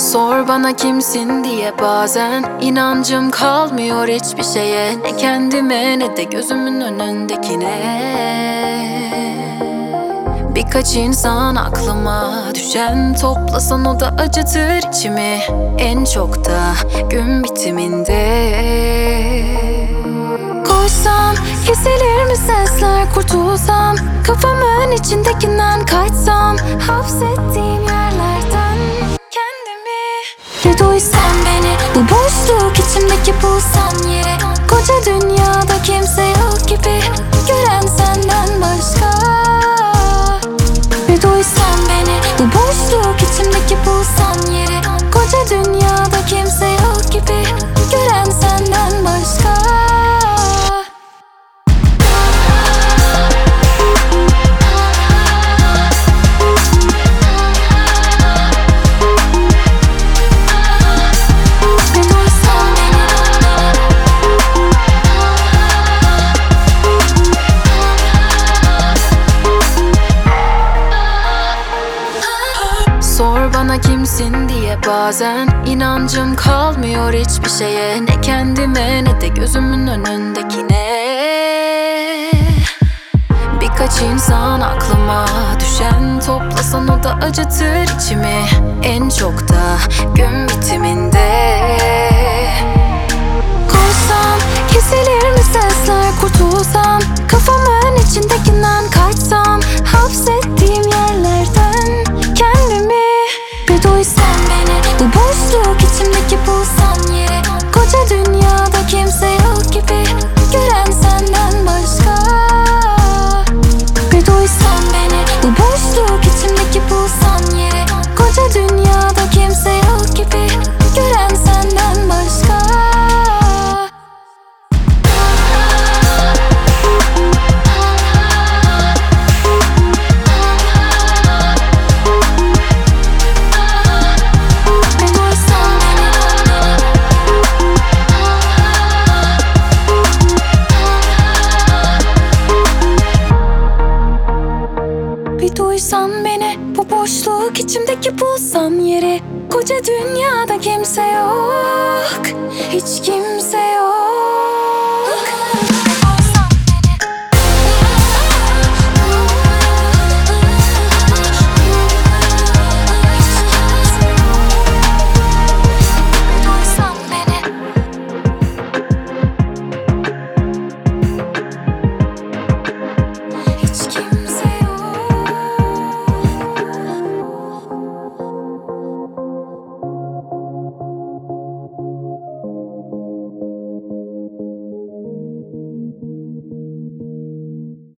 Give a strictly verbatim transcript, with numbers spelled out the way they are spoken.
Sor bana kimsin diye bazen inancım kalmıyor hiçbir şeye. Ne kendime ne de gözümün önündekine. Birkaç insan aklıma düşen, toplasan o da acıtır içimi. En çok da gün bitiminde. Koşsam kesilir mi sesler, kurtulsam kafamın içindekinden kaçsam, hapsettiğim yerlerden kendimi. Bir duysan beni, bu boşluk içimdeki bu sanyeri. Koca dünyada kimse yok gibi, gören senden başka. Bir duysan beni, bu boşluk içimdeki bu sanyeri. Koca dünyada kimse yok gibi, gören senden başka. Sor bana kimsin diye bazen inancım kalmıyor hiçbir şeye. Ne kendime ne de gözümün önündekine. Birkaç insan aklıma düşen, toplasan o da acıtır içimi. En çok da gün bitiminde. Koşsam kesilir mi sesler, kurtulsam kafamın içindekinden kaçsam, hapsettiğim yerlerden kendimi. Bir duysan beni, bu boşluk içimdeki bu sanyeri. Koca dünyada kimse yok gibi, gören senden başka. Bir duysan beni, bu boşluk içimdeki bu sanyeri. Koca dünyada kimse yok gibi, gören senden başka. Bir duysan beni, bu boşluk içimdeki bulsan yeri. Koca dünyada kimse yok, hiç kimse yok.